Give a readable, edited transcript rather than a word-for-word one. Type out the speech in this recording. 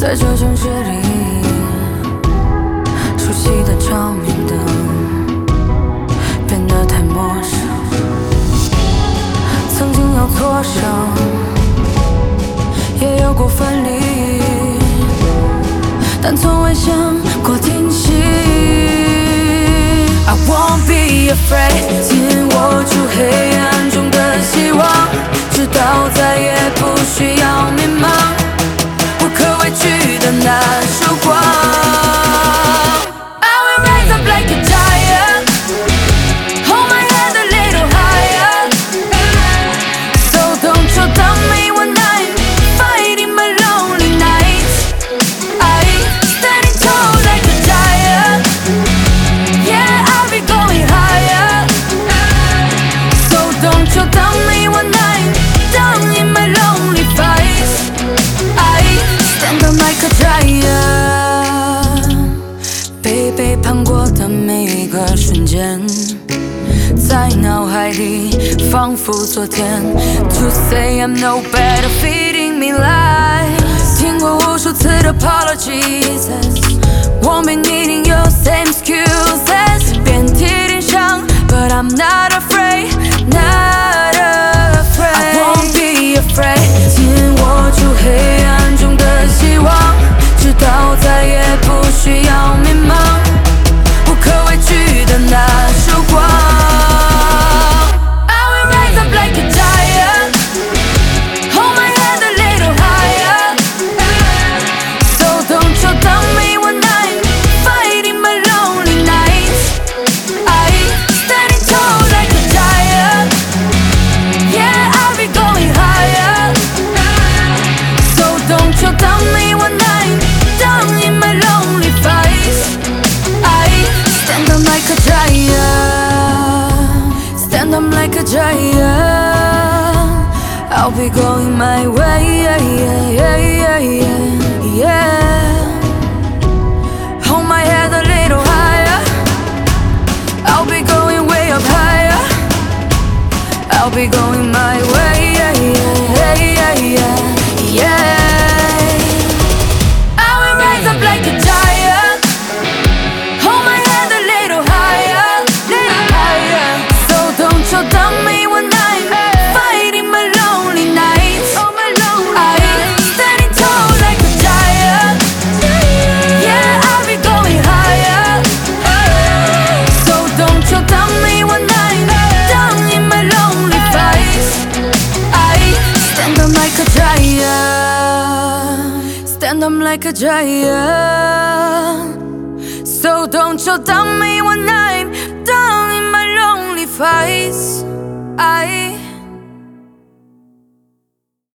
在这城市里，熟悉的照明灯变得太陌生。曾经有挫伤，也有过分离，但从未想过停息。I won't be afraid， 紧握住黑暗中的希望，直到再也不需要迷茫，无可畏惧的那束光。I will rise up like a giant, hold my head a little higher. So don't you doubt me when I'm fighting my lonely nights. I'm standing tall like a giant, yeah, I'll be going higher. So don't you doubt me when I'm down in my lonely fights. I stand up like a giant. 被背叛过的每一个瞬间，在脑海里仿佛昨天。To say I'm no better feeding me lies， 听过无数次的 apologies， won't be needing your same excuses， 遍体鳞伤 but I'm not afraid, not afraid. I won't be afraid， 紧握住黑暗中的希望，直到再也不需要迷茫，无可畏惧的那束光。I will rise up like a giant, hold my head a little higher. So don't you doubt me when I'm fighting my lonely nights. I'm standing tall like a giant, yeah, I'll be going higher. So don't you doubt me when I'm down in my lonely fights. I stand up like a giant, stand up like a giant. I'll be going my way, yeah, yeah, yeah, yeah, yeah. Hold my head a little higher, I'll be going way up higher. I'll be going my way, yeah, yeah, yeah, yeah, yeah. I will rise up like a giant, hold my head a little higher, little higher. So don't you doubt me when I'm fighting my lonely nights. I'm standing tall like a giant, yeah, I'll be going higher. So don't you doubt me when I'm down in my lonely fights. I stand up like a giant, stand up like a giant. So don't you doubt me when I'm down in my lonely fights. I